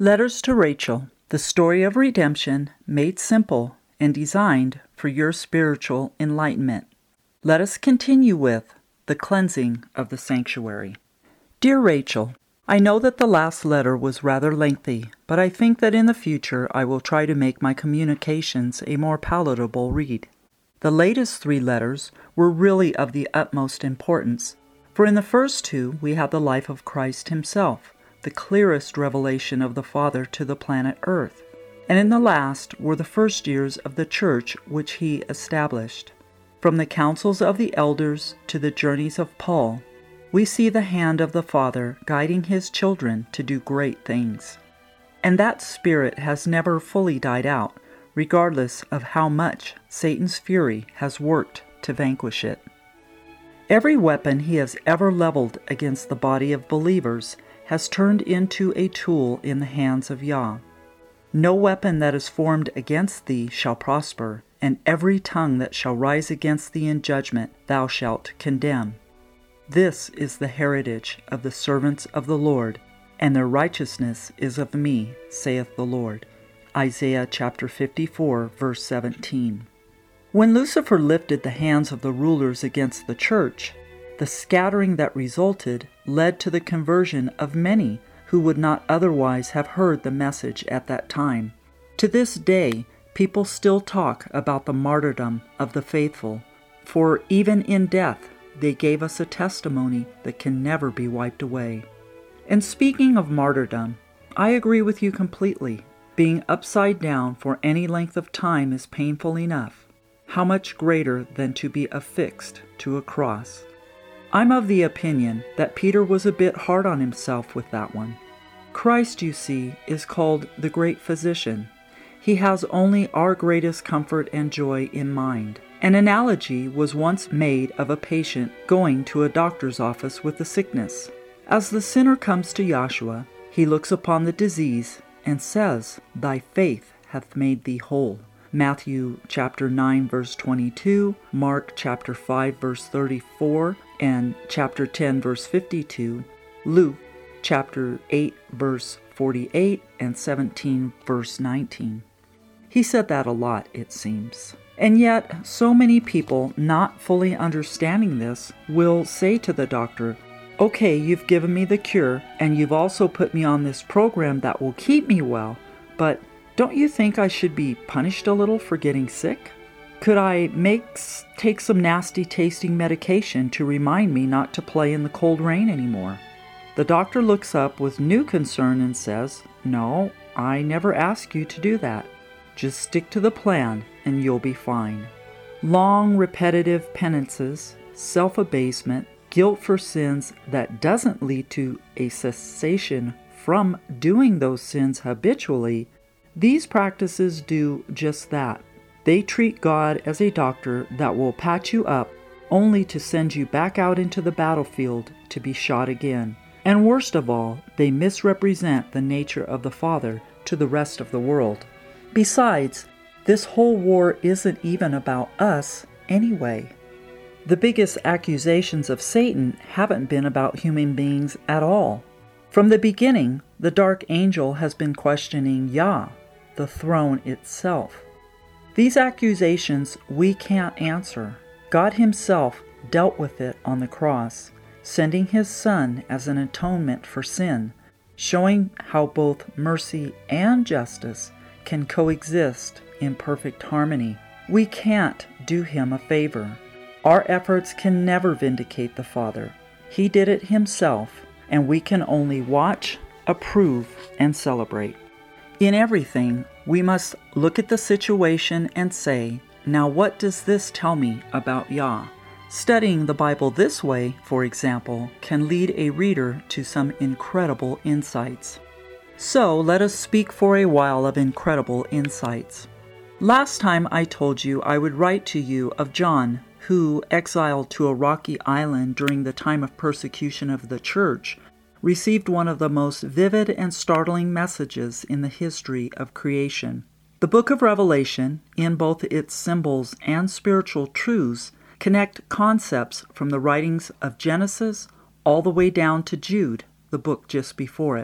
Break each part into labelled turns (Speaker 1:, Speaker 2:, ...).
Speaker 1: Letters to Rachel, the story of redemption made simple and designed for your spiritual enlightenment. Let us continue with the cleansing of the sanctuary. Dear Rachel, I know that the last letter was rather lengthy, but I think that in the future I will try to make my communications a more palatable read. The latest 3 letters were really of the utmost importance, for in the first 2 we have the life of Christ himself, the clearest revelation of the Father to the planet Earth, and in the last were the first years of the Church which he established. From the counsels of the elders to the journeys of Paul, we see the hand of the Father guiding his children to do great things. And that spirit has never fully died out, regardless of how much Satan's fury has worked to vanquish it. Every weapon he has ever leveled against the body of believers has turned into a tool in the hands of Yah. No weapon that is formed against thee shall prosper, and every tongue that shall rise against thee in judgment thou shalt condemn. This is the heritage of the servants of the Lord, and their righteousness is of me, saith the Lord. Isaiah chapter 54, verse 17. When Lucifer lifted the hands of the rulers against the church, the scattering that resulted led to the conversion of many who would not otherwise have heard the message at that time. To this day, people still talk about the martyrdom of the faithful, for even in death, they gave us a testimony that can never be wiped away. And speaking of martyrdom, I agree with you completely. Being upside down for any length of time is painful enough. How much greater than to be affixed to a cross? I'm of the opinion that Peter was a bit hard on himself with that one. Christ, you see, is called the Great Physician. He has only our greatest comfort and joy in mind. An analogy was once made of a patient going to a doctor's office with a sickness. As the sinner comes to Yahshua, he looks upon the disease and says, "Thy faith hath made thee whole." Matthew chapter 9 verse 22, Mark chapter 5 verse 34, and chapter 10 verse 52, Luke chapter 8 verse 48, and 17 verse 19. He said that a lot, it seems. And yet, so many people, not fully understanding this, will say to the doctor, "Okay, you've given me the cure, and you've also put me on this program that will keep me well, but don't you think I should be punished a little for getting sick? Could I take some nasty tasting medication to remind me not to play in the cold rain anymore?" The doctor looks up with new concern and says, "No, I never asked you to do that. Just stick to the plan and you'll be fine." Long repetitive penances, self-abasement, guilt for sins that doesn't lead to a cessation from doing those sins habitually, these practices do just that. They treat God as a doctor that will patch you up only to send you back out into the battlefield to be shot again. And worst of all, they misrepresent the nature of the Father to the rest of the world. Besides, this whole war isn't even about us anyway. The biggest accusations of Satan haven't been about human beings at all. From the beginning, the dark angel has been questioning Yah, the throne itself. These accusations we can't answer. God himself dealt with it on the cross, sending his Son as an atonement for sin, showing how both mercy and justice can coexist in perfect harmony. We can't do him a favor. Our efforts can never vindicate the Father. He did it himself, and we can only watch, approve, and celebrate. In everything, we must look at the situation and say, "Now what does this tell me about Yah?" Studying the Bible this way, for example, can lead a reader to some incredible insights. So let us speak for a while of incredible insights. Last time I told you I would write to you of John, who, exiled to a rocky island during the time of persecution of the church, received one of the most vivid and startling messages in the history of creation. The book of Revelation, in both its symbols and spiritual truths, connect concepts from the writings of Genesis all the way down to Jude, the book just before it.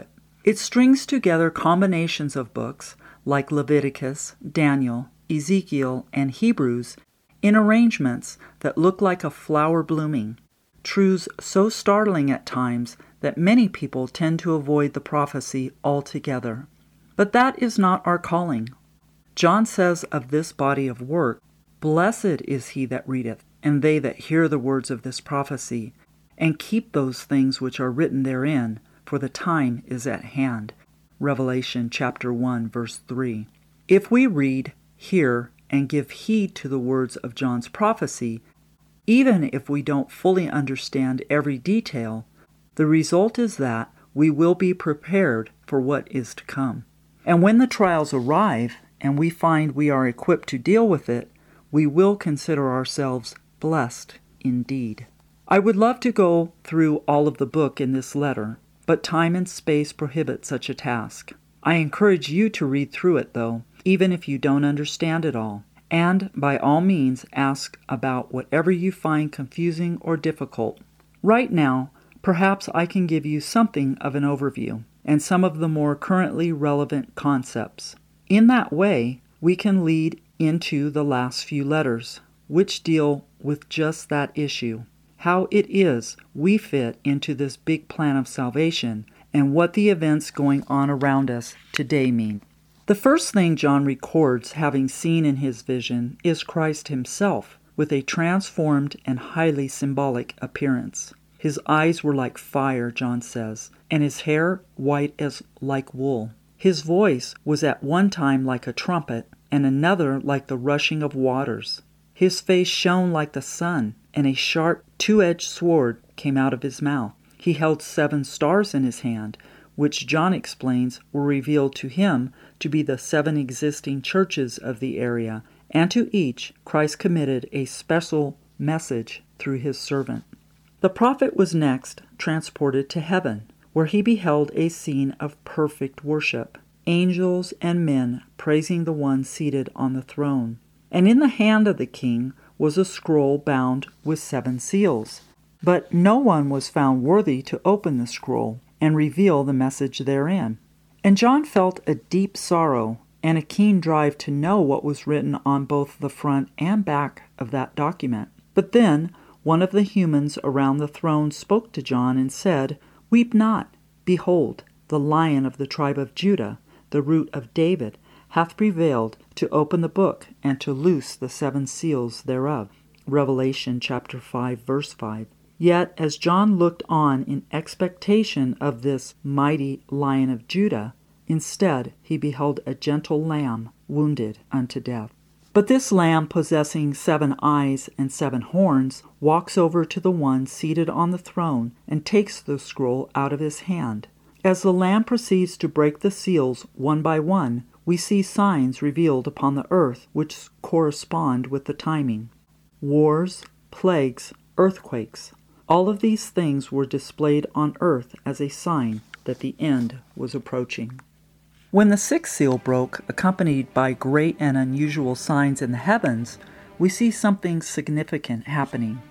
Speaker 1: It strings together combinations of books like Leviticus, Daniel, Ezekiel, and Hebrews in arrangements that look like a flower blooming, truths so startling at times that many people tend to avoid the prophecy altogether. But that is not our calling. John says of this body of work, "Blessed is he that readeth, and they that hear the words of this prophecy, and keep those things which are written therein, for the time is at hand." Revelation chapter 1, verse 3. If we read, hear, and give heed to the words of John's prophecy, even if we don't fully understand every detail, the result is that we will be prepared for what is to come. And when the trials arrive, and we find we are equipped to deal with it, we will consider ourselves blessed indeed. I would love to go through all of the book in this letter, but time and space prohibit such a task. I encourage you to read through it, though, even if you don't understand it all, and by all means ask about whatever you find confusing or difficult. Right now, perhaps I can give you something of an overview and some of the more currently relevant concepts. In that way, we can lead into the last few letters, which deal with just that issue. How it is we fit into this big plan of salvation, and what the events going on around us today mean. The first thing John records having seen in his vision is Christ himself, with a transformed and highly symbolic appearance. His eyes were like fire, John says, and his hair white as like wool. His voice was at one time like a trumpet, and another like the rushing of waters. His face shone like the sun, and a sharp two-edged sword came out of his mouth. He held 7 stars in his hand, which John explains were revealed to him to be the 7 existing churches of the area, and to each Christ committed a special message through his servant. The prophet was next transported to heaven, where he beheld a scene of perfect worship, angels and men praising the one seated on the throne. And in the hand of the king was a scroll bound with 7 seals. But no one was found worthy to open the scroll and reveal the message therein. And John felt a deep sorrow and a keen drive to know what was written on both the front and back of that document. But then one of the humans around the throne spoke to John and said, "Weep not. Behold, the Lion of the tribe of Judah, the root of David, hath prevailed to open the book and to loose the 7 seals thereof." Revelation chapter 5, verse 5. Yet as John looked on in expectation of this mighty Lion of Judah, instead he beheld a gentle lamb wounded unto death. But this lamb, possessing 7 eyes and 7 horns, walks over to the one seated on the throne and takes the scroll out of his hand. As the lamb proceeds to break the seals one by one, we see signs revealed upon the earth which correspond with the timing. Wars, plagues, earthquakes, all of these things were displayed on earth as a sign that the end was approaching. When the 6th seal broke, accompanied by great and unusual signs in the heavens, we see something significant happening.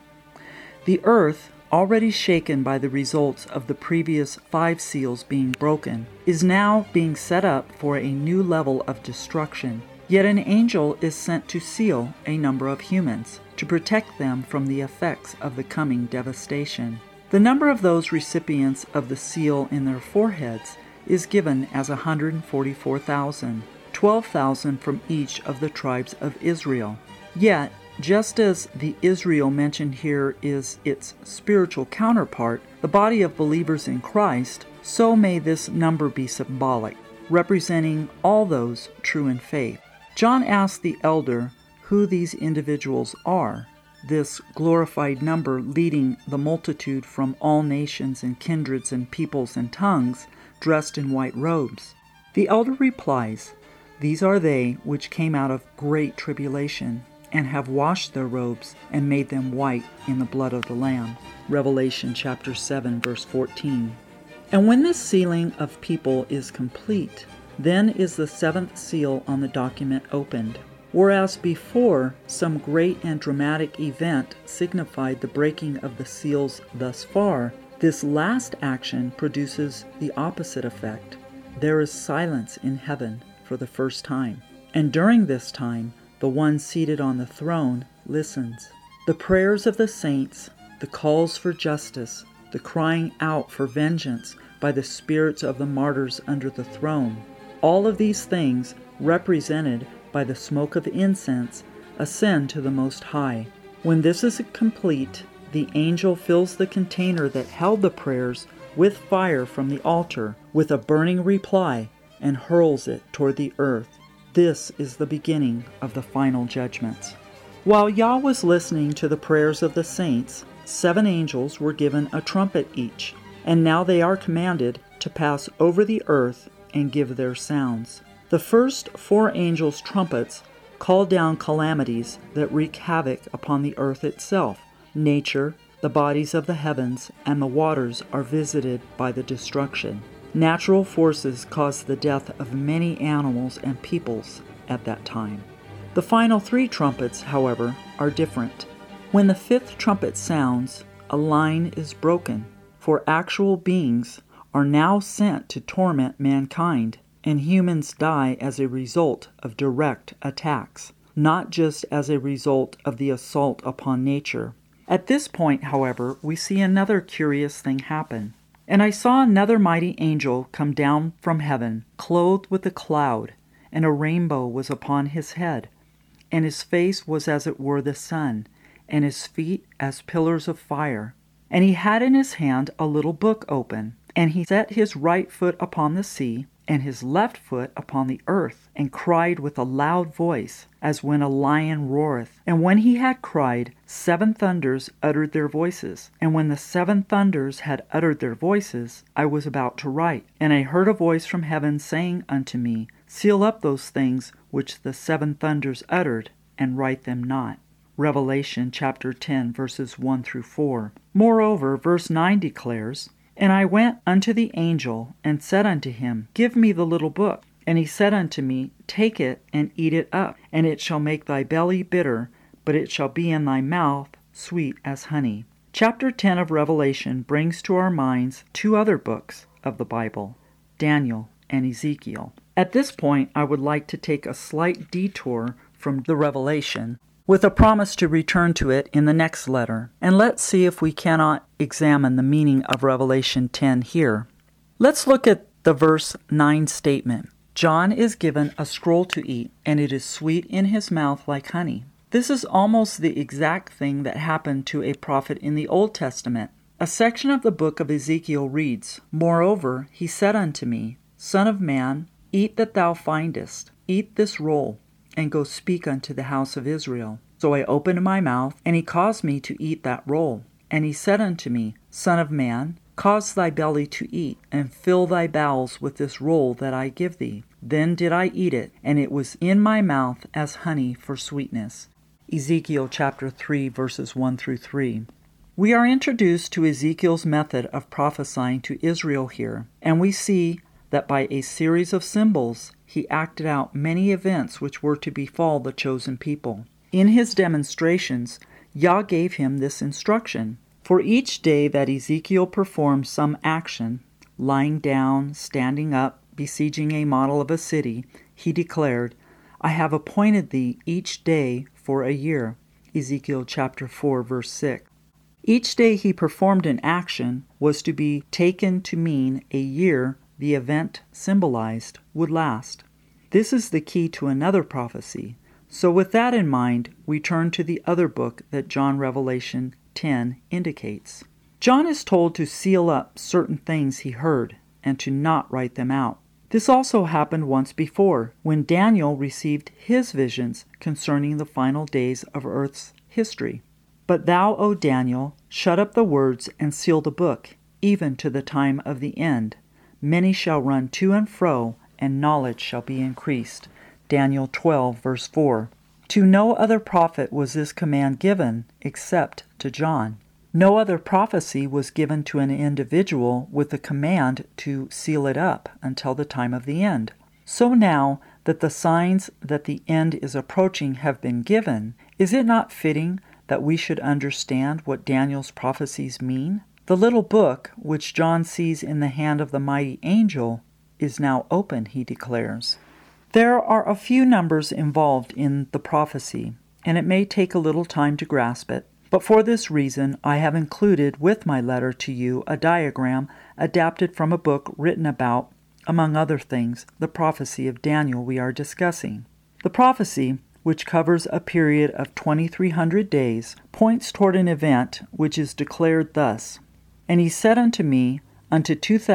Speaker 1: The earth, already shaken by the results of the previous 5 seals being broken, is now being set up for a new level of destruction. Yet an angel is sent to seal a number of humans, to protect them from the effects of the coming devastation. The number of those recipients of the seal in their foreheads is given as 144,000, 12,000 from each of the tribes of Israel. Yet, just as the Israel mentioned here is its spiritual counterpart, the body of believers in Christ, so may this number be symbolic, representing all those true in faith. John asked the elder who these individuals are, this glorified number leading the multitude from all nations and kindreds and peoples and tongues, dressed in white robes. The elder replies, "These are they which came out of great tribulation, and have washed their robes and made them white in the blood of the Lamb." Revelation chapter 7, verse 14. And when this sealing of people is complete, then is the 7th seal on the document opened. Whereas before some great and dramatic event signified the breaking of the seals thus far, this last action produces the opposite effect. there is silence in heaven for the first time. And during this time, the one seated on the throne listens. The prayers of the saints, the calls for justice, the crying out for vengeance by the spirits of the martyrs under the throne, all of these things, represented by the smoke of incense, ascend to the Most High. When this is complete, the angel fills the container that held the prayers with fire from the altar, with a burning reply, and hurls it toward the earth. This is the beginning of the final judgments. While Yah was listening to the prayers of the saints, 7 angels were given a trumpet each, and now they are commanded to pass over the earth and give their sounds. The first 4 angels' trumpets call down calamities that wreak havoc upon the earth itself. Nature, the bodies of the heavens, and the waters are visited by the destruction. Natural forces cause the death of many animals and peoples at that time. The final 3 trumpets, however, are different. When the 5th trumpet sounds, a line is broken, for actual beings are now sent to torment mankind, and humans die as a result of direct attacks, not just as a result of the assault upon nature. At this point, however, we see another curious thing happen. And I saw another mighty angel come down from heaven, clothed with a cloud, and a rainbow was upon his head, and his face was as it were the sun, and his feet as pillars of fire. And he had in his hand a little book open, and he set his right foot upon the sea, and his left foot upon the earth, and cried with a loud voice, as when a lion roareth. And when he had cried, 7 thunders uttered their voices. And when the 7 thunders had uttered their voices, I was about to write. And I heard a voice from heaven saying unto me, Seal up those things which the 7 thunders uttered, and write them not. Revelation chapter 10, verses 1 through 4. Moreover, verse 9 declares, And I went unto the angel, and said unto him, Give me the little book. And he said unto me, Take it, and eat it up, and it shall make thy belly bitter, but it shall be in thy mouth sweet as honey. Chapter 10 of Revelation brings to our minds 2 other books of the Bible, Daniel and Ezekiel. At this point, I would like to take a slight detour from the Revelation, with a promise to return to it in the next letter. And let's see if we cannot examine the meaning of Revelation 10 here. Let's look at the verse 9 statement. John is given a scroll to eat, and it is sweet in his mouth like honey. This is almost the exact thing that happened to a prophet in the Old Testament. A section of the book of Ezekiel reads, Moreover, he said unto me, Son of man, eat that thou findest, eat this roll, and go speak unto the house of Israel. So I opened my mouth, and he caused me to eat that roll. And he said unto me, Son of man, cause thy belly to eat, and fill thy bowels with this roll that I give thee. Then did I eat it, and it was in my mouth as honey for sweetness. Ezekiel chapter 3, verses 1 through 3. We are introduced to Ezekiel's method of prophesying to Israel here, and we see that by a series of symbols, he acted out many events which were to befall the chosen people. In his demonstrations, Yah gave him this instruction. For each day that Ezekiel performed some action, lying down, standing up, besieging a model of a city, he declared, I have appointed thee each day for a year. Ezekiel chapter 4, verse 6. Each day he performed an action was to be taken to mean a year the event symbolized would last. This is the key to another prophecy. So with that in mind, we turn to the other book that John Revelation 10 indicates. John is told to seal up certain things he heard and to not write them out. This also happened once before, when Daniel received his visions concerning the final days of earth's history. But thou, O Daniel, shut up the words and seal the book, even to the time of the end. Many shall run to and fro, and knowledge shall be increased. Daniel 12, verse 4. To no other prophet was this command given, except to John. No other prophecy was given to an individual with the command to seal it up until the time of the end. So now that the signs that the end is approaching have been given, is it not fitting that we should understand what Daniel's prophecies mean? The little book, which John sees in the hand of the mighty angel, is now open, he declares. There are a few numbers involved in the prophecy, and it may take a little time to grasp it, but for this reason I have included with my letter to you a diagram adapted from a book written about, among other things, the prophecy of Daniel we are discussing. The prophecy, which covers a period of 2,300 days, points toward an event which is declared thus: "And he said unto me, Unto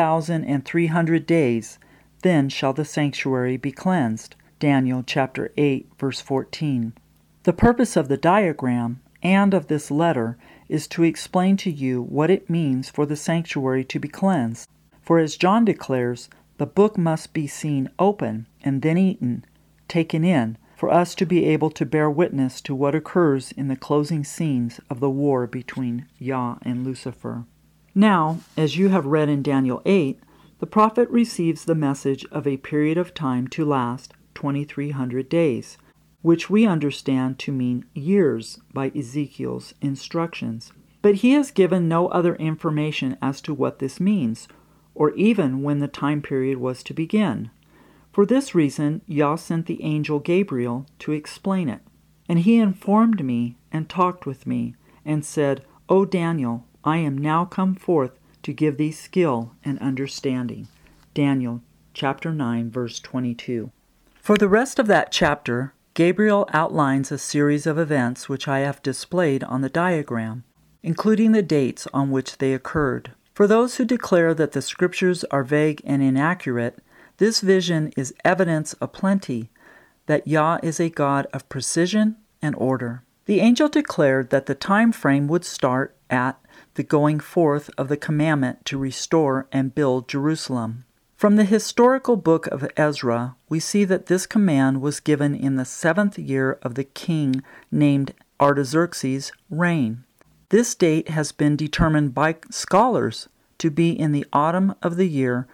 Speaker 1: 2,300 days, then shall the sanctuary be cleansed." Daniel chapter 8, verse 14. The purpose of the diagram and of this letter is to explain to you what it means for the sanctuary to be cleansed. For as John declares, the book must be seen open and then eaten, taken in, for us to be able to bear witness to what occurs in the closing scenes of the war between Yah and Lucifer. Now, as you have read in Daniel 8, the prophet receives the message of a period of time to last 2,300 days, which we understand to mean years by Ezekiel's instructions. But he is given no other information as to what this means, or even when the time period was to begin. For this reason, Yah sent the angel Gabriel to explain it. And he informed me and talked with me, and said, O Daniel, I am now come forth to give thee skill and understanding. Daniel chapter 9, verse 22. For the rest of that chapter, Gabriel outlines a series of events which I have displayed on the diagram, including the dates on which they occurred. For those who declare that the scriptures are vague and inaccurate, this vision is evidence aplenty that Yah is a God of precision and order. The angel declared that the time frame would start at the going forth of the commandment to restore and build Jerusalem. From the historical book of Ezra, we see that this command was given in the 7th year of the king named Artaxerxes' reign. This date has been determined by scholars to be in the autumn of the year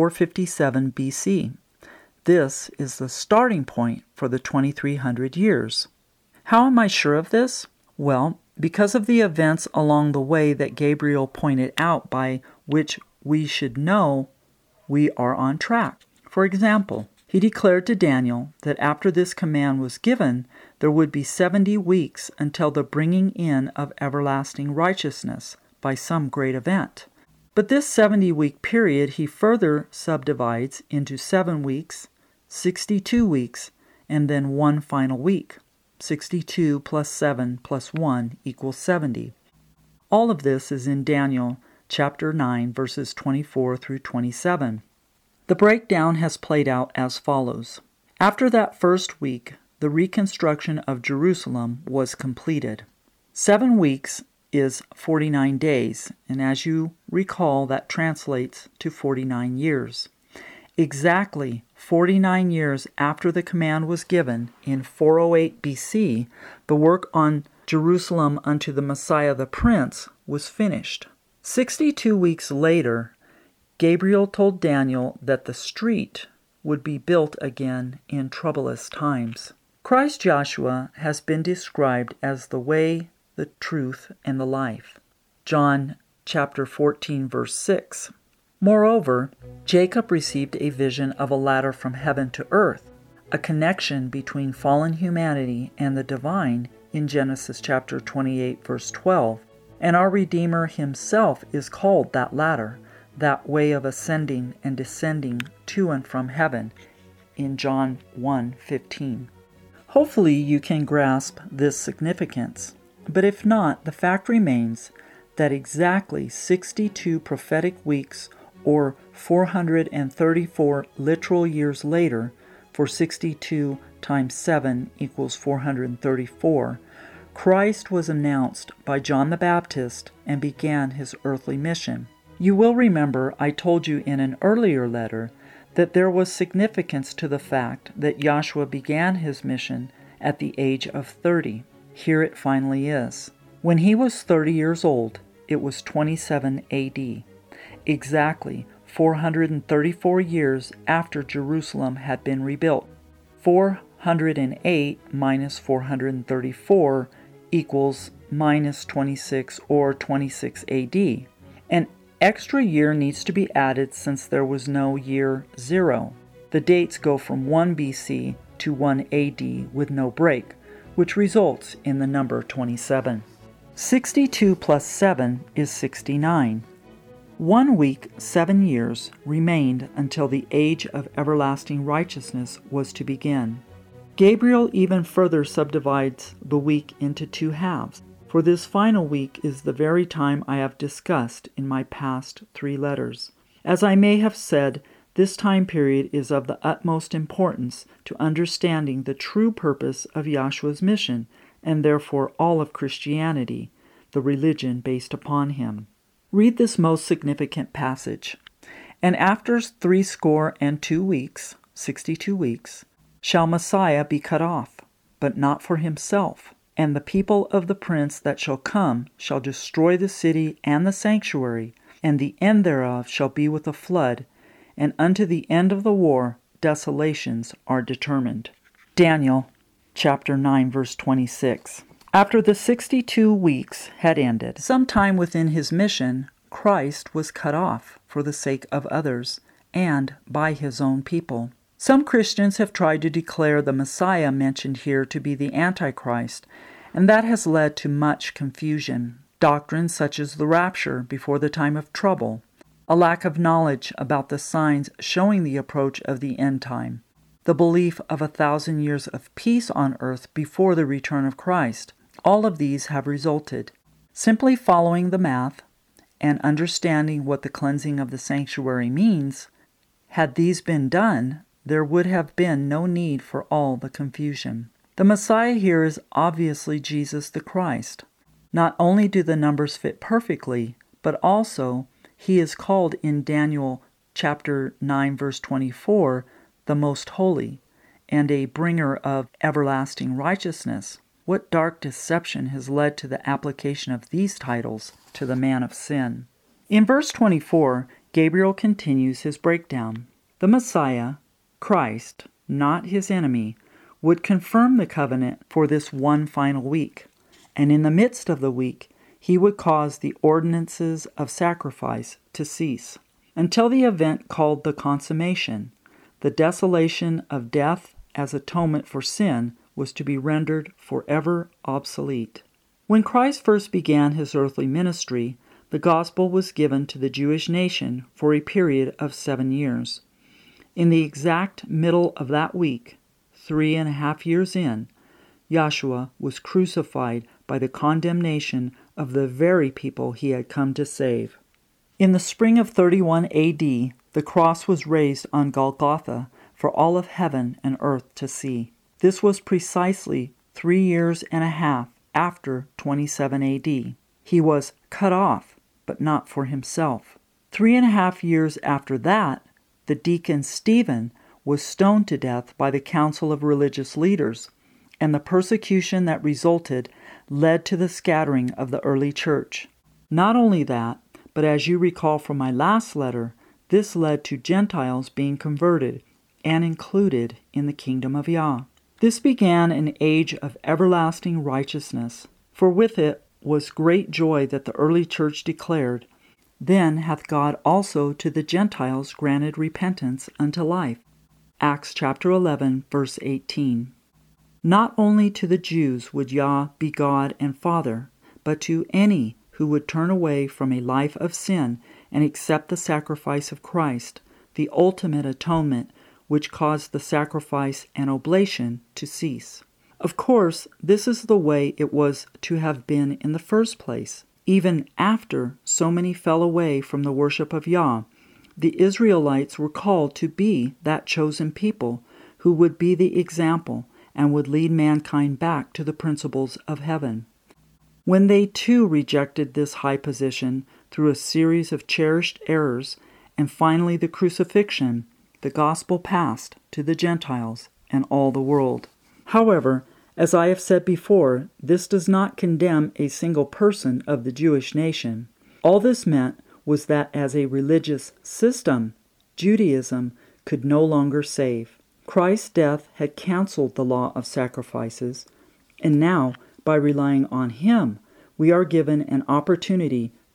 Speaker 1: 457 BC. This is the starting point for the 2,300 years. How am I sure of this? Well, because of the events along the way that Gabriel pointed out by which we should know we are on track. For example, he declared to Daniel that after this command was given, there would be 70 weeks until the bringing in of everlasting righteousness by some great event. But this 70-week period he further subdivides into 7 weeks, 62 weeks, and then one final week. 62 plus 7 plus 1 equals 70. All of this is in Daniel chapter 9, verses 24 through 27. The breakdown has played out as follows. After that first week, the reconstruction of Jerusalem was completed. 7 weeks is 49 days, and as you recall, that translates to 49 years. Exactly 49 years after the command was given, in 408 BC, the work on Jerusalem unto the Messiah the Prince was finished. 62 weeks later, Gabriel told Daniel that the street would be built again in troublous times. Christ Joshua has been described as the way, the truth, and the life. John chapter 14, verse 6. Moreover, Jacob received a vision of a ladder from heaven to earth, a connection between fallen humanity and the divine in Genesis chapter 28, verse 12, and our Redeemer himself is called that ladder, that way of ascending and descending to and from heaven in John 1:15. Hopefully you can grasp this significance, but if not, the fact remains that exactly 62 prophetic weeks or 434 literal years later, for 62 times 7 equals 434, Christ was announced by John the Baptist and began his earthly mission. You will remember I told you in an earlier letter that there was significance to the fact that Yahshua began his mission at the age of 30. Here it finally is. When he was 30 years old, it was 27 AD. Exactly 434 years after Jerusalem had been rebuilt. 408 minus 434 equals minus 26 or 26 AD. And extra year needs to be added since there was no year 0. The dates go from 1 BC to 1 AD with no break, which results in the number 27. 62 plus 7 is 69. 1 week, 7 years, remained until the age of everlasting righteousness was to begin. Gabriel even further subdivides the week into 2 halves, for this final week is the very time I have discussed in my past 3 letters. As I may have said, this time period is of the utmost importance to understanding the true purpose of Yahshua's mission, and therefore all of Christianity, the religion based upon him. Read this most significant passage. And after 62 weeks, 62 weeks, shall Messiah be cut off, but not for himself. And the people of the prince that shall come shall destroy the city and the sanctuary, and the end thereof shall be with a flood, and unto the end of the war desolations are determined. Daniel chapter 9, verse 26. After the 62 weeks had ended, sometime within his mission, Christ was cut off for the sake of others and by his own people. Some Christians have tried to declare the Messiah mentioned here to be the Antichrist, and that has led to much confusion. Doctrines such as the rapture before the time of trouble, a lack of knowledge about the signs showing the approach of the end time, the belief of 1,000 years of peace on earth before the return of Christ, all of these have resulted. Simply following the math and understanding what the cleansing of the sanctuary means, had these been done, there would have been no need for all the confusion. The Messiah here is obviously Jesus the Christ. Not only do the numbers fit perfectly, but also he is called in Daniel chapter 9 verse 24 the Most Holy and a bringer of everlasting righteousness. What dark deception has led to the application of these titles to the man of sin? In verse 24, Gabriel continues his breakdown. The Messiah, Christ, not his enemy, would confirm the covenant for this one final week, and in the midst of the week, he would cause the ordinances of sacrifice to cease, until the event called the consummation, the desolation of death as atonement for sin, was to be rendered forever obsolete. When Christ first began his earthly ministry, the gospel was given to the Jewish nation for a period of 7 years. In the exact middle of that week, 3.5 years in, Yahshua was crucified by the condemnation of the very people he had come to save. In the spring of 31 AD, the cross was raised on Golgotha for all of heaven and earth to see. This was precisely 3.5 years after 27 AD. He was cut off, but not for himself. 3.5 years after that, the deacon Stephen was stoned to death by the council of religious leaders, and the persecution that resulted led to the scattering of the early church. Not only that, but as you recall from my last letter, this led to Gentiles being converted and included in the kingdom of Yah. This began an age of everlasting righteousness, for with it was great joy that the early church declared, "Then hath God also to the Gentiles granted repentance unto life." Acts chapter 11, verse 18. Not only to the Jews would Yah be God and Father, but to any who would turn away from a life of sin and accept the sacrifice of Christ, the ultimate atonement which caused the sacrifice and oblation to cease. Of course, this is the way it was to have been in the first place. Even after so many fell away from the worship of Yah, the Israelites were called to be that chosen people who would be the example and would lead mankind back to the principles of heaven. When they too rejected this high position through a series of cherished errors and finally the crucifixion, the gospel passed to the Gentiles and all the world. However, as I have said before, this does not condemn a single person of the Jewish nation. All this meant was that as a religious system, Judaism could no longer save. Christ's death had canceled the law of sacrifices, and now, by relying on Him, we are given an opportunity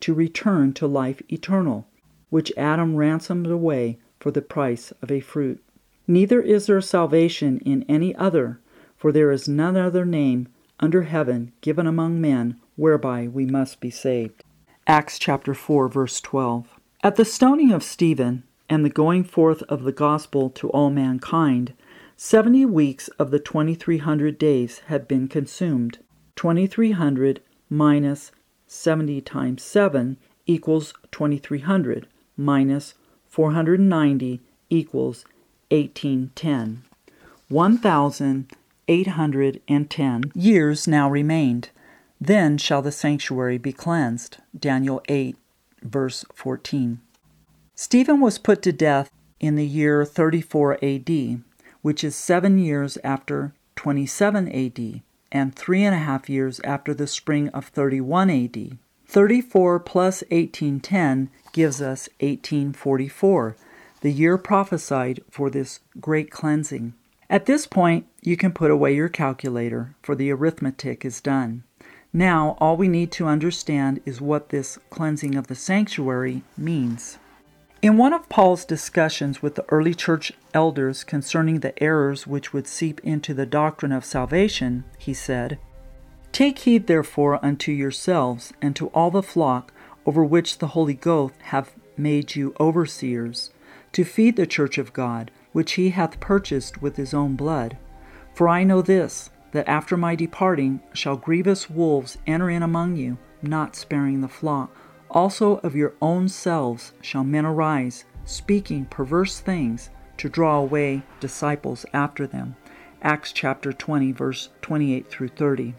Speaker 1: to return to life eternal, which Adam ransomed away for the price of a fruit. Neither is there salvation in any other, for there is none other name under heaven given among men whereby we must be saved. Acts chapter 4, verse 12. At the stoning of Stephen and the going forth of the gospel to all mankind, 70 weeks of the 2300 days had been consumed. 2300 minus 70 times 7 equals 2300, minus 490 equals 1810. 1,810 years now remained. Then shall the sanctuary be cleansed. Daniel 8, verse 14. Stephen was put to death in the year 34 A.D., which is 7 years after 27 A.D., and 3.5 years after the spring of 31 A.D. 34 plus 1810 gives us 1844, the year prophesied for this great cleansing. At this point, you can put away your calculator, for the arithmetic is done. Now, all we need to understand is what this cleansing of the sanctuary means. In one of Paul's discussions with the early church elders concerning the errors which would seep into the doctrine of salvation, he said, "Take heed therefore unto yourselves and to all the flock over which the Holy Ghost hath made you overseers, to feed the church of God, which he hath purchased with his own blood. For I know this, that after my departing shall grievous wolves enter in among you, not sparing the flock. Also of your own selves shall men arise, speaking perverse things, to draw away disciples after them." Acts chapter 20, verse 28 through 30.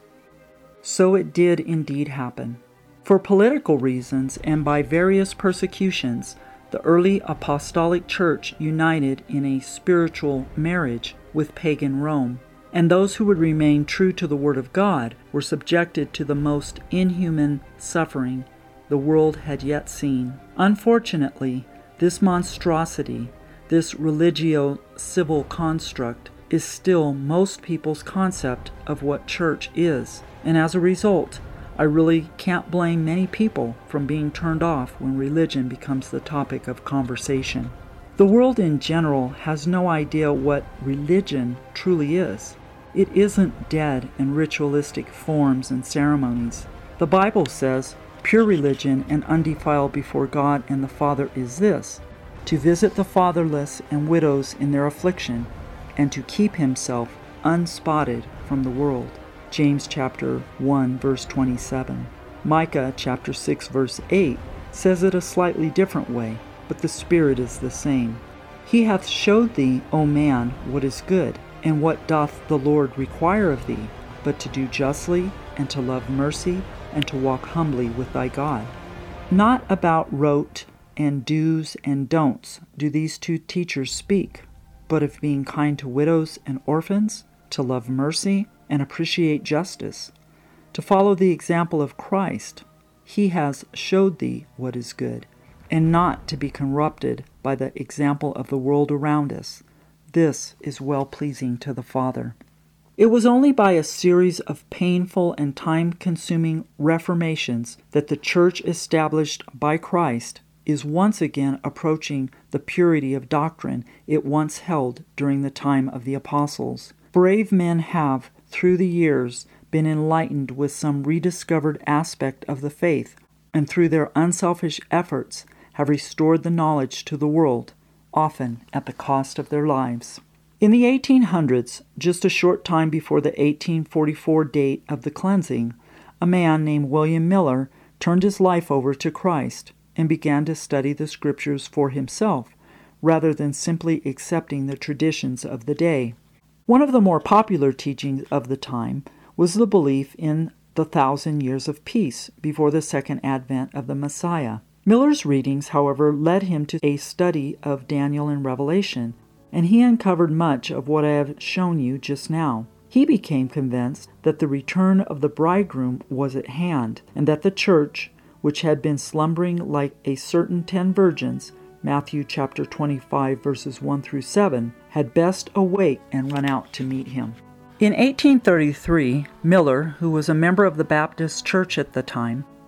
Speaker 1: So it did indeed happen. For political reasons and by various persecutions, the early apostolic church united in a spiritual marriage with pagan Rome, and those who would remain true to the Word of God were subjected to the most inhuman suffering the world had yet seen. Unfortunately, this monstrosity, this religio-civil construct, is still most people's concept of what church is, and as a result, I really can't blame many people from being turned off when religion becomes the topic of conversation. The world in general has no idea what religion truly is. It isn't dead and ritualistic forms and ceremonies. The Bible says, "Pure religion and undefiled before God and the Father is this, to visit the fatherless and widows in their affliction, and to keep himself unspotted from the world." James chapter 1, verse 27. Micah chapter 6, verse 8 says it a slightly different way, but the spirit is the same. "He hath showed thee, O man, what is good, and what doth the Lord require of thee, but to do justly, and to love mercy, and to walk humbly with thy God." Not about rote and do's and don'ts do these two teachers speak, but of being kind to widows and orphans, to love mercy, and appreciate justice, to follow the example of Christ. He has showed thee what is good, and not to be corrupted by the example of the world around us. This is well-pleasing to the Father. It was only by a series of painful and time-consuming reformations that the church established by Christ is once again approaching the purity of doctrine it once held during the time of the apostles. Brave men have, through the years, been enlightened with some rediscovered aspect of the faith, and through their unselfish efforts have restored the knowledge to the world, often at the cost of their lives. In the 1800s, just a short time before the 1844 date of the cleansing, a man named William Miller turned his life over to Christ and began to study the Scriptures for himself, rather than simply accepting the traditions of the day. One of the more popular teachings of the time was the belief in the 1,000 years of peace before the second advent of the Messiah. Miller's readings, however, led him to a study of Daniel and Revelation, and he uncovered much of what I have shown you just now. He became convinced that the return of the bridegroom was at hand, and that the church, which had been slumbering like a certain 10 virgins, Matthew chapter 25, verses 1 through 7, had best awake and run out to meet him. In 1833, Miller, who was a member of the Baptist Church at the time,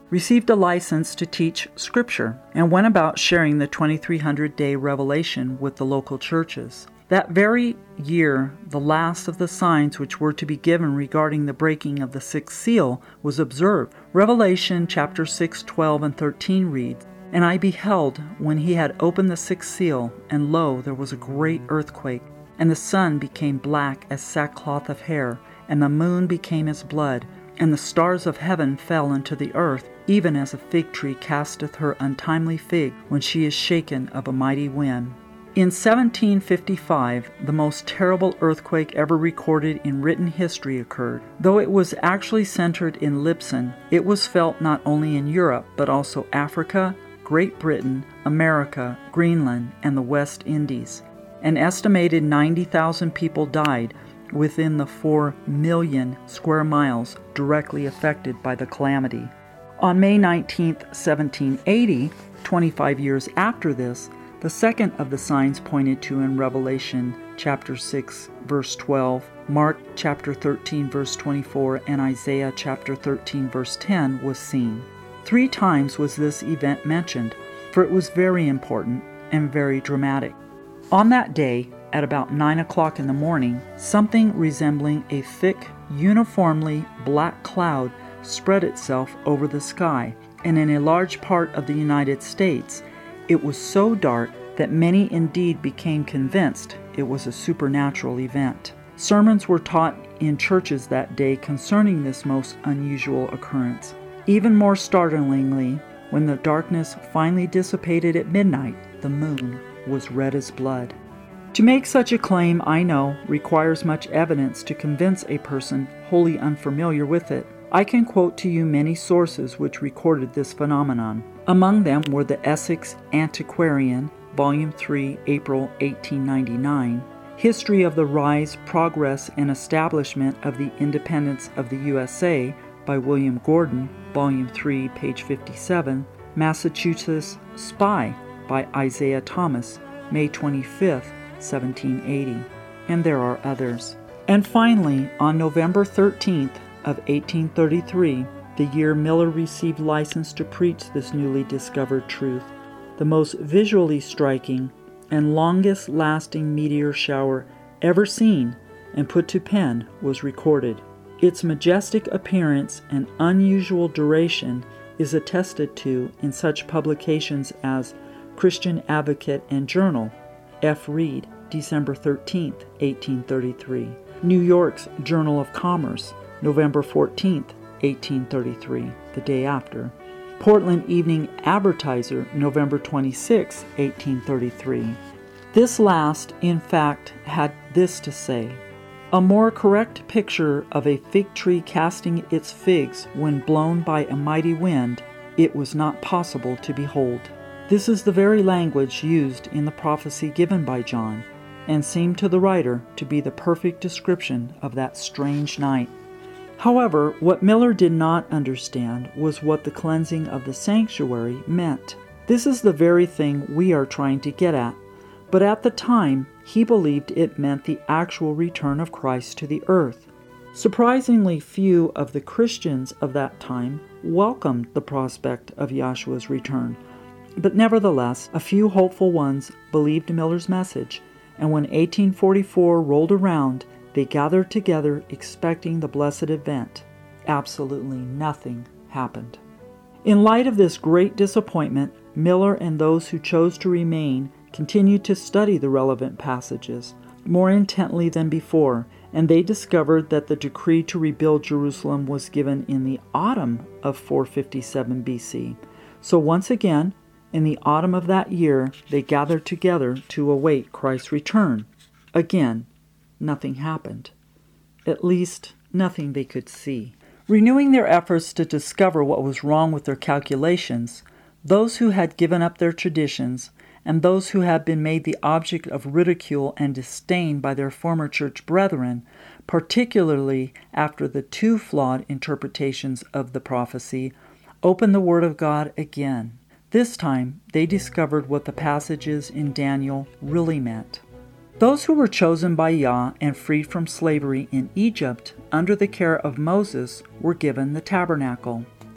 Speaker 1: received a license to teach Scripture, and went about sharing the 2300-day revelation with the local churches. That very year, the last of the signs which were to be given regarding the breaking of the sixth seal was observed. Revelation chapter 6, 12, and 13 reads, "And I beheld, when he had opened the sixth seal, and lo, there was a great earthquake, and the sun became black as sackcloth of hair, and the moon became as blood, and the stars of heaven fell into the earth, even as a fig tree casteth her untimely fig when she is shaken of a mighty wind." In 1755, the most terrible earthquake ever recorded in written history occurred. Though it was actually centered in Libsyn, it was felt not only in Europe, but also Africa, Great Britain, America, Greenland, and the West Indies. An estimated 90,000 people died within the 4 million square miles directly affected by the calamity. On May 19, 1780, 25 years after this, the second of the signs pointed to in Revelation chapter 6, verse 12, Mark chapter 13, verse 24, and Isaiah chapter 13, verse 10 was seen. 3 times was this event mentioned, for it was very important and very dramatic. On that day, at about 9 o'clock in the morning, something resembling a thick, uniformly black cloud spread itself over the sky, and in a large part of the United States, it was so dark that many indeed became convinced it was a supernatural event. Sermons were taught in churches that day concerning this most unusual occurrence. Even more startlingly, when the darkness finally dissipated at midnight, the moon was red as blood. To make such a claim, I know, requires much evidence to convince a person wholly unfamiliar with it. I can quote to you many sources which recorded this phenomenon. Among them were the Essex Antiquarian, Volume 3, April 1899, History of the Rise, Progress, and Establishment of the Independence of the USA by William Gordon, Volume 3, page 57, Massachusetts Spy by Isaiah Thomas, May 25, 1780, and there are others. And finally, on November 13th of 1833, the year Miller received license to preach this newly discovered truth, the most visually striking and longest lasting meteor shower ever seen and put to pen was recorded. Its majestic appearance and unusual duration is attested to in such publications as Christian Advocate and Journal, F. Reed, December 13, 1833, New York's Journal of Commerce, November 14, 1833, the day after, Portland Evening Advertiser, November 26, 1833. This last, in fact, had this to say: "A more correct picture of a fig tree casting its figs when blown by a mighty wind, it was not possible to behold." This is the very language used in the prophecy given by John, and seemed to the writer to be the perfect description of that strange night. However, what Miller did not understand was what the cleansing of the sanctuary meant. This is the very thing we are trying to get at, but at the time, he believed it meant the actual return of Christ to the earth. Surprisingly few of the Christians of that time welcomed the prospect of Yahshua's return, but nevertheless, a few hopeful ones believed Miller's message, and when 1844 rolled around, they gathered together expecting the blessed event. Absolutely nothing happened. In light of this great disappointment, Miller and those who chose to remain continued to study the relevant passages more intently than before, and they discovered that the decree to rebuild Jerusalem was given in the autumn of 457 BC. So once again, in the autumn of that year, they gathered together to await Christ's return. Again, nothing happened. At least, nothing they could see. Renewing their efforts to discover what was wrong with their calculations, those who had given up their traditions and those who had been made the object of ridicule and disdain by their former church brethren, particularly after the 2 flawed interpretations of the prophecy, opened the Word of God again. This time, they discovered what the passages in Daniel really meant. Those who were chosen by Yah and freed from slavery in Egypt under the care of Moses were given the tabernacle.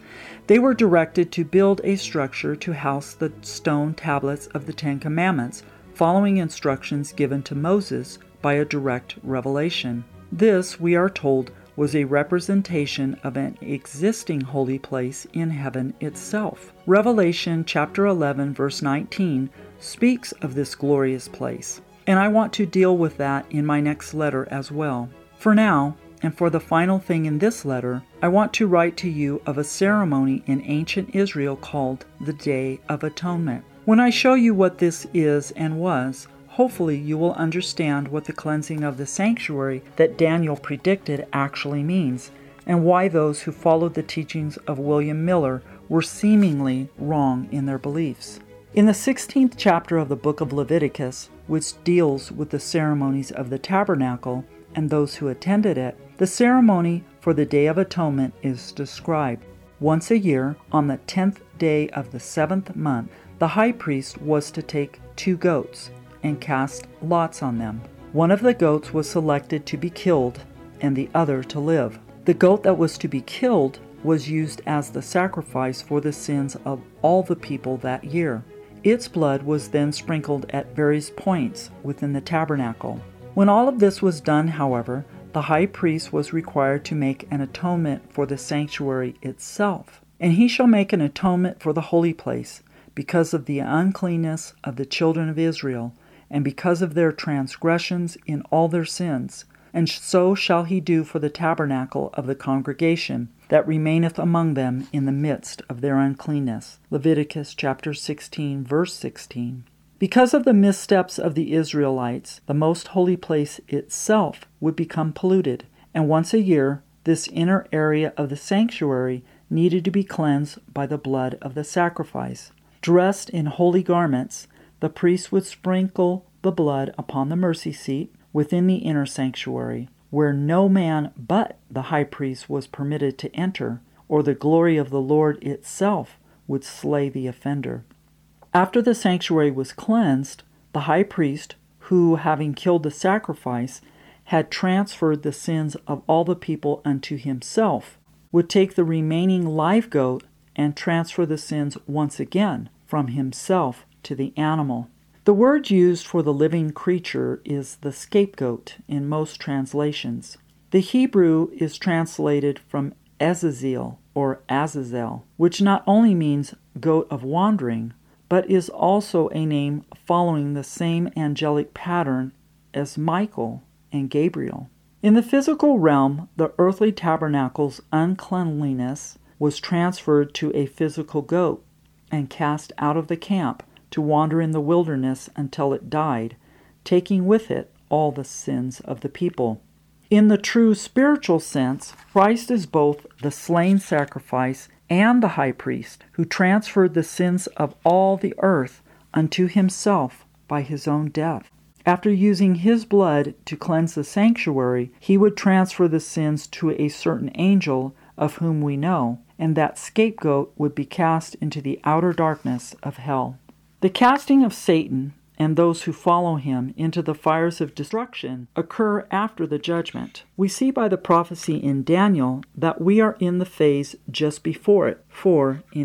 Speaker 1: They were directed to build a structure to house the stone tablets of the Ten Commandments, following instructions given to Moses by a direct revelation. This, we are told, was a representation of an existing holy place in heaven itself. Revelation chapter 11, verse 19 speaks of this glorious place, and I want to deal with that in my next letter as well. For now, and for the final thing in this letter, I want to write to you of a ceremony in ancient Israel called the Day of Atonement. When I show you what this is and was, hopefully you will understand what the cleansing of the sanctuary that Daniel predicted actually means, and why those who followed the teachings of William Miller were seemingly wrong in their beliefs. In the 16th chapter of the book of Leviticus, which deals with the ceremonies of the tabernacle and those who attended it, the ceremony for the Day of Atonement is described. Once a year, on the 10th day of the 7th month, the high priest was to take 2 goats and cast lots on them. One of the goats was selected to be killed, and the other to live. The goat that was to be killed was used as the sacrifice for the sins of all the people that year. Its blood was then sprinkled at various points within the tabernacle. When all of this was done, however, the high priest was required to make an atonement for the sanctuary itself. And he shall make an atonement for the holy place, because of the uncleanness of the children of Israel, and because of their transgressions in all their sins. And so shall he do for the tabernacle of the congregation, that remaineth among them in the midst of their uncleanness. Leviticus chapter 16, verse 16. Because of the missteps of the Israelites, the most holy place itself would become polluted, and once a year, this inner area of the sanctuary needed to be cleansed by the blood of the sacrifice. Dressed in holy garments, the priest would sprinkle the blood upon the mercy seat within the inner sanctuary, where no man but the high priest was permitted to enter, or the glory of the Lord itself would slay the offender. After the sanctuary was cleansed, the high priest, who, having killed the sacrifice, had transferred the sins of all the people unto himself, would take the remaining live goat and transfer the sins once again from himself to the animal. The word used for the living creature is the scapegoat in most translations. The Hebrew is translated from Azazel or Azazel, which not only means goat of wandering, but is also a name following the same angelic pattern as Michael and Gabriel. In the physical realm, the earthly tabernacle's uncleanliness was transferred to a physical goat and cast out of the camp to wander in the wilderness until it died, taking with it all the sins of the people. In the true spiritual sense, Christ is both the slain sacrifice and the high priest, who transferred the sins of all the earth unto himself by his own death. After using his blood to cleanse the sanctuary, he would transfer the sins to a certain angel of whom we know, and that scapegoat would be cast into the outer darkness of hell. The casting of Satan and those who follow him into the fires of destruction occur after the judgment. We see by the prophecy in Daniel that we are in the phase just before it, for in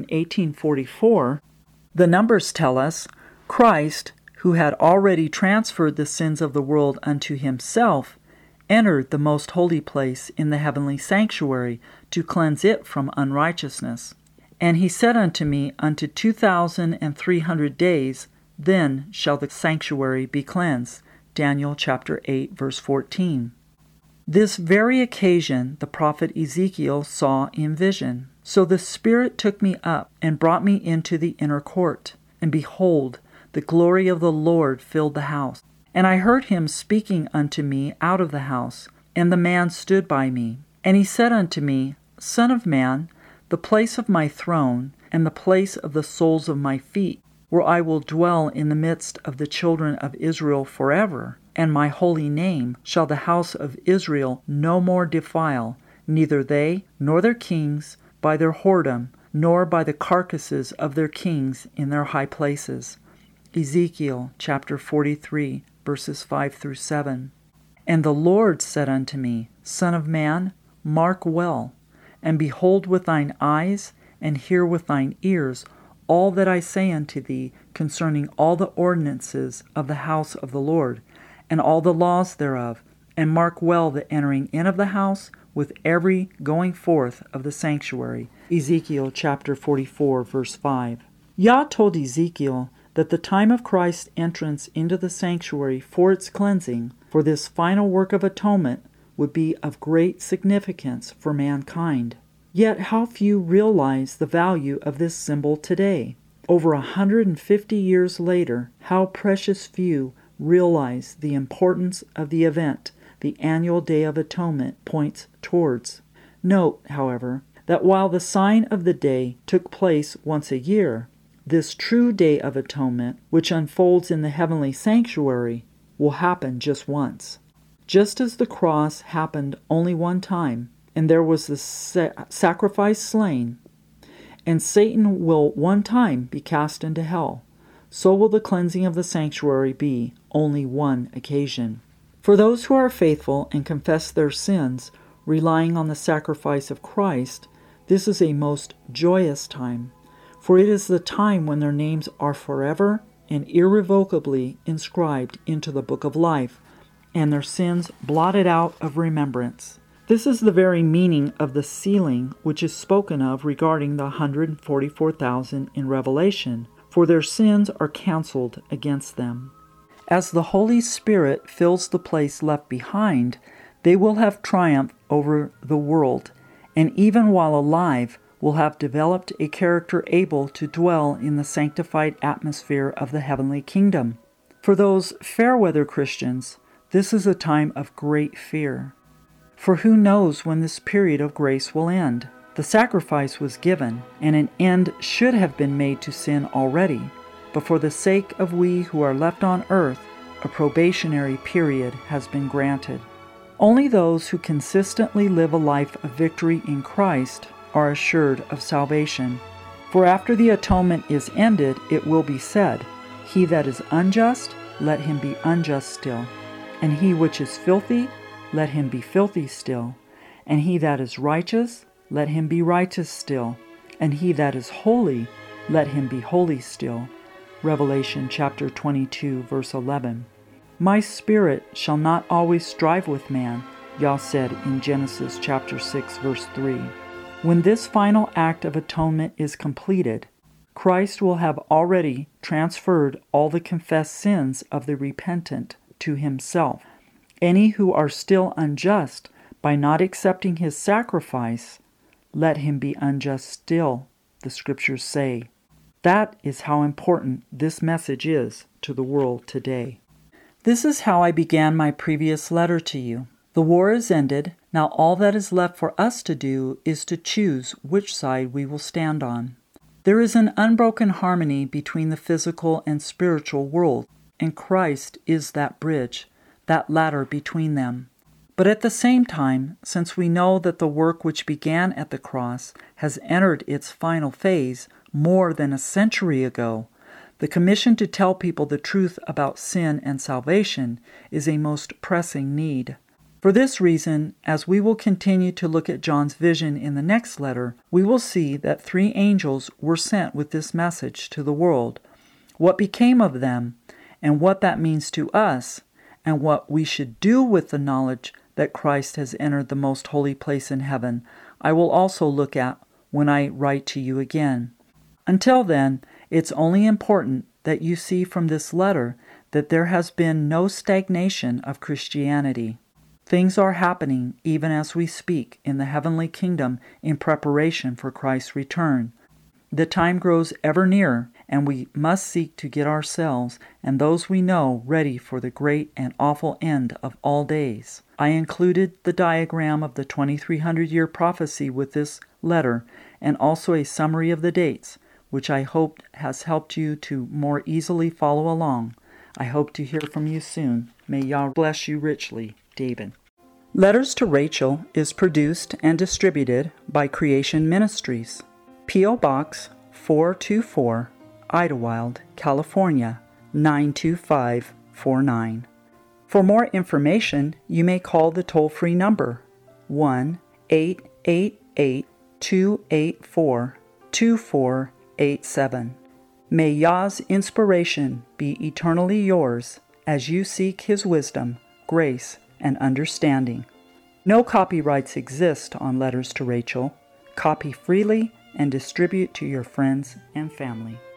Speaker 1: 1844, the numbers tell us, Christ, who had already transferred the sins of the world unto himself, entered the most holy place in the heavenly sanctuary to cleanse it from unrighteousness. And he said unto me, unto 2,300 days, then shall the sanctuary be cleansed. Daniel chapter 8, verse 14. This very occasion the prophet Ezekiel saw in vision. So the Spirit took me up and brought me into the inner court. And behold, the glory of the Lord filled the house. And I heard him speaking unto me out of the house. And the man stood by me. And he said unto me, Son of man, the place of my throne, and the place of the soles of my feet, where I will dwell in the midst of the children of Israel forever, and my holy name shall the house of Israel no more defile, neither they nor their kings by their whoredom, nor by the carcasses of their kings in their high places. Ezekiel chapter 43, verses 5 through 7. And the Lord said unto me, Son of man, mark well, and behold with thine eyes, and hear with thine ears all that I say unto thee concerning all the ordinances of the house of the Lord, and all the laws thereof, and mark well the entering in of the house with every going forth of the sanctuary. Ezekiel chapter 44, verse 5. Yah told Ezekiel that the time of Christ's entrance into the sanctuary for its cleansing, for this final work of atonement, would be of great significance for mankind. Yet how few realize the value of this symbol today. Over 150 years later, how precious few realize the importance of the event the annual Day of Atonement points towards. Note, however, that while the sign of the day took place once a year, this true Day of Atonement, which unfolds in the heavenly sanctuary, will happen just once. Just as the cross happened only one time, and there was the sacrifice slain, and Satan will one time be cast into hell, so will the cleansing of the sanctuary be only one occasion. For those who are faithful and confess their sins, relying on the sacrifice of Christ, this is a most joyous time, for it is the time when their names are forever and irrevocably inscribed into the book of life, and their sins blotted out of remembrance. This is the very meaning of the sealing which is spoken of regarding the 144,000 in Revelation, for their sins are canceled against them. As the Holy Spirit fills the place left behind, they will have triumphed over the world, and even while alive, will have developed a character able to dwell in the sanctified atmosphere of the heavenly kingdom. For those fair-weather Christians, this is a time of great fear. For who knows when this period of grace will end? The sacrifice was given, and an end should have been made to sin already. But for the sake of we who are left on earth, a probationary period has been granted. Only those who consistently live a life of victory in Christ are assured of salvation. For after the atonement is ended, it will be said, He that is unjust, let him be unjust still. And he which is filthy, let him be filthy still. And he that is righteous, let him be righteous still. And he that is holy, let him be holy still. Revelation chapter 22, verse 11. My spirit shall not always strive with man, Yah said in Genesis chapter 6, verse 3. When this final act of atonement is completed, Christ will have already transferred all the confessed sins of the repentant to himself. Any who are still unjust by not accepting his sacrifice, let him be unjust still, the scriptures say. That is how important this message is to the world today. This is how I began my previous letter to you. The war is ended. Now all that is left for us to do is to choose which side we will stand on. There is an unbroken harmony between the physical and spiritual world, and Christ is that bridge, that ladder between them. But at the same time, since we know that the work which began at the cross has entered its final phase more than a century ago, the commission to tell people the truth about sin and salvation is a most pressing need. For this reason, as we will continue to look at John's vision in the next letter, we will see that 3 angels were sent with this message to the world. What became of them, and what that means to us, and what we should do with the knowledge that Christ has entered the most holy place in heaven, I will also look at when I write to you again. Until then, it's only important that you see from this letter that there has been no stagnation of Christianity. Things are happening even as we speak in the heavenly kingdom in preparation for Christ's return. The time grows ever nearer, and we must seek to get ourselves and those we know ready for the great and awful end of all days. I included the diagram of the 2300-year prophecy with this letter, and also a summary of the dates, which I hope has helped you to more easily follow along. I hope to hear from you soon. May Yah bless you richly. David. Letters to Rachel is produced and distributed by Creation Ministries. P.O. Box 424, Idlewild, California, 92549. For more information, you may call the toll-free number 1-888-284-2949. 2487. May Yah's inspiration be eternally yours as you seek His wisdom, grace, and understanding. No copyrights exist on Letters to Rachel. Copy freely and distribute to your friends and family.